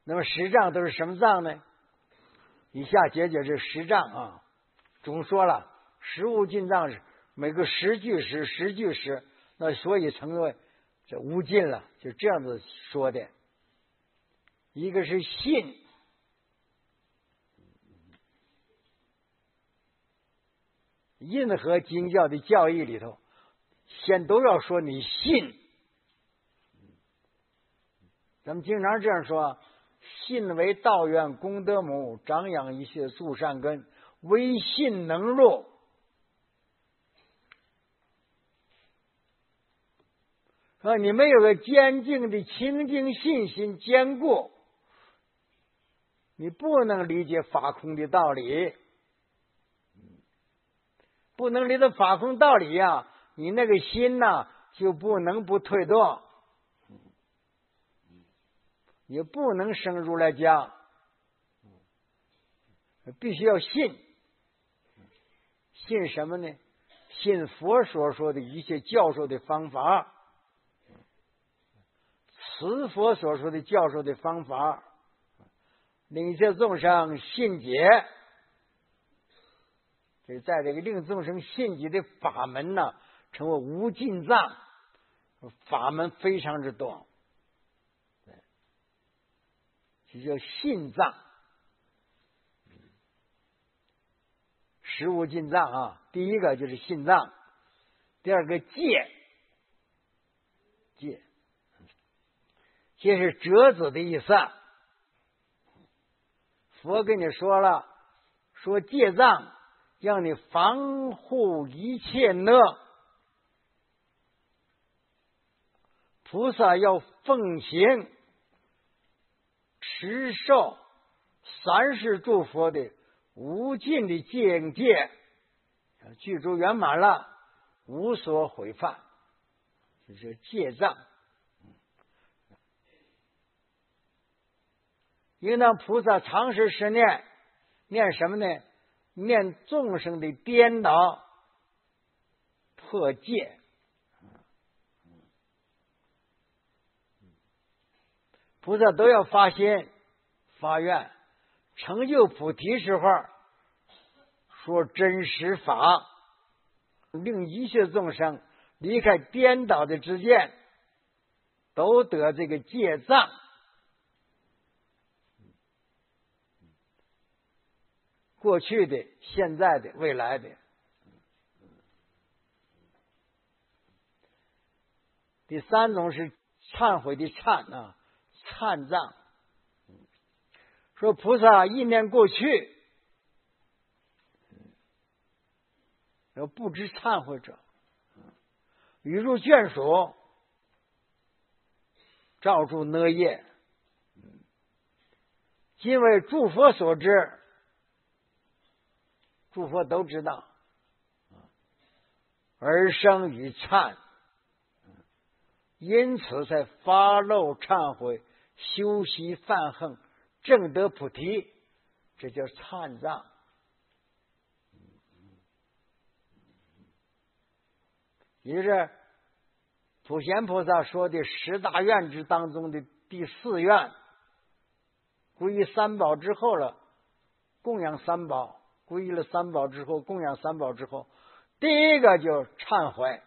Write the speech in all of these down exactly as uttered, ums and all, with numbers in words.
那么十障都是什么障呢？以下解解这十障啊。总说了，十无尽障是每个十句十，十句十，那所以成为这无尽了，就这样子说的。一个是信，任何经教的教义里头，先都要说你信。咱们经常这样说：信为道源，功德母，长养一切助善根，唯信能入。说你没有个坚定的清净信心坚固，你不能理解法空的道理，不能理解法空道理呀、啊，你那个心呐、啊、就不能不退堕，也不能生如来家，必须要信。信什么呢？信佛所说的一切教授的方法，此佛所说的教授的方法，令一切众生信解。这在这个令众生信解的法门呢，成为无尽藏，法门非常之多，这叫信藏。十无尽藏啊，第一个就是信藏，第二个戒，戒，戒是折子的意思。佛跟你说了，说戒藏让你防护一切呢，菩萨要奉行持受三世诸佛的无尽的境界，具足圆满了，无所毁犯，这是戒藏。应当菩萨常时时念，念什么呢？念众生的颠倒，破戒。菩萨都要发心发愿，成就菩提时候说真实法，令一切众生离开颠倒的知见，都得这个戒藏。过去的、现在的、未来的。第三种是忏悔的忏啊，忏藏。说菩萨一念过去，有不知忏悔者，语入眷属，照住呢业，今为诸佛所知。诸佛都知道，而生于忏，因此才发露忏悔，修习梵行，证得菩提，这叫忏藏。也就是普贤菩萨说的十大愿之当中的第四愿，皈依三宝之后了，供养三宝。皈依了三宝之后，供养三宝之后，第一个就忏悔，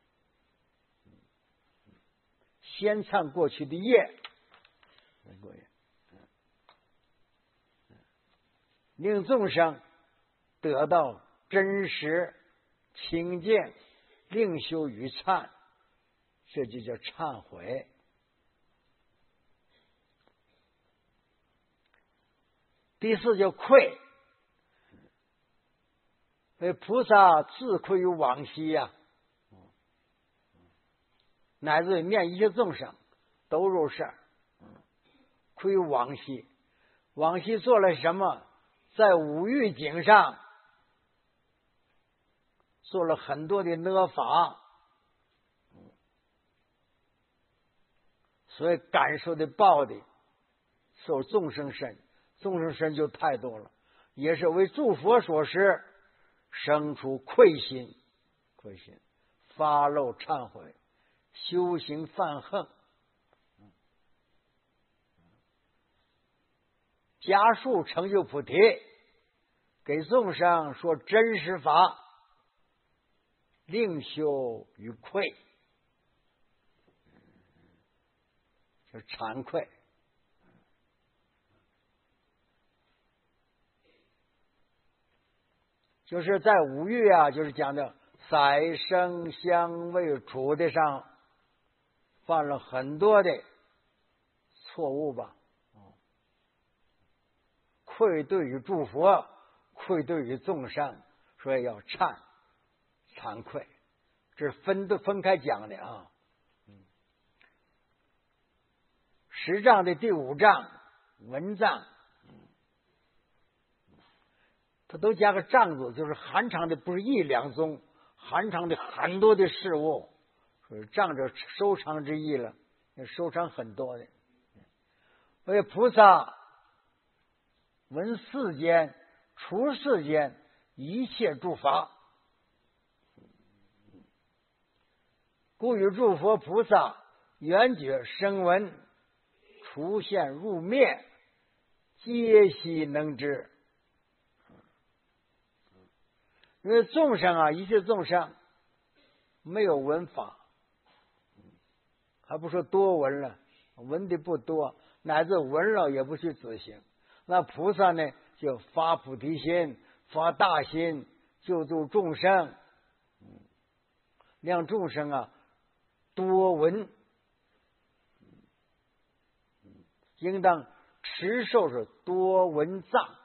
先忏过去的业，令众生得到真实清净，令修于忏，这就叫忏悔。第四叫愧。所以菩萨自愧于往昔呀、啊，乃至念一切众生都入事，愧于往昔。往昔做了什么？在五欲境上做了很多的呢法，所以感受的报的受众生身，众生身就太多了，也是为诸佛所施。生出愧心，愧心，发露忏悔，修行梵行。 家树成就菩提，给众生说真实法，令修于愧，就惭愧。就是在五欲啊，就是讲的色声香味触的上犯了很多的错误吧，愧对于诸佛，愧对于众生，所以要忏惭愧，这是分都分开讲的啊。十章的第五章文章，它都加个章字，就是含藏的不是一两宗，含藏的很多的事物，所以仗着收藏之意了，收藏很多的。为菩萨闻世间除世间一切诸法，故与诸佛菩萨缘觉声闻出现入灭，皆悉能知。因为众生啊，一切众生没有闻法，还不说多闻了，闻的不多，乃至闻了也不去执行。那菩萨呢，就发菩提心，发大心，救助众生，让众生啊多闻，应当持受是多闻藏。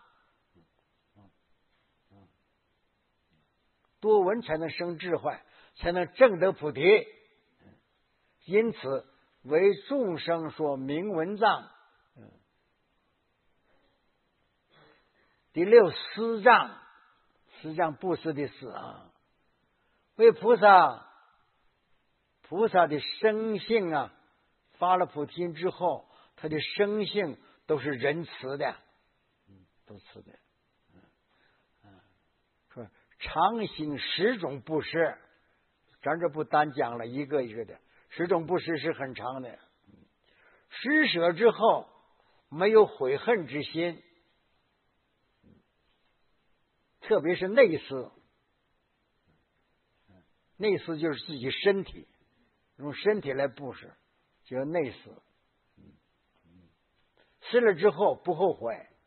多闻才能生智慧，才能证得菩提。因此为众生说明文藏。第六施障，施障布施的施啊，为菩萨菩萨的生性啊，发了菩提心之后，他的生性都是仁慈的，都慈的。常行十种布施，咱这不单讲了一个一个的，十种布施是很长的。施舍之后没有悔恨之心，特别是内施，内施就是自己身体，用身体来布施，叫内施。施了之后不后悔，